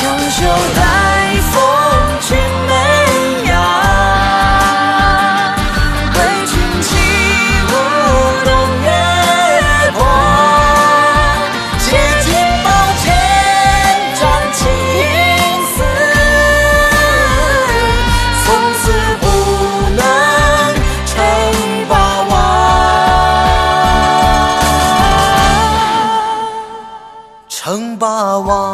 袖待风去美呀，挥军起舞动月波，借金宝剑斩青丝，从此不能称霸王，称霸王。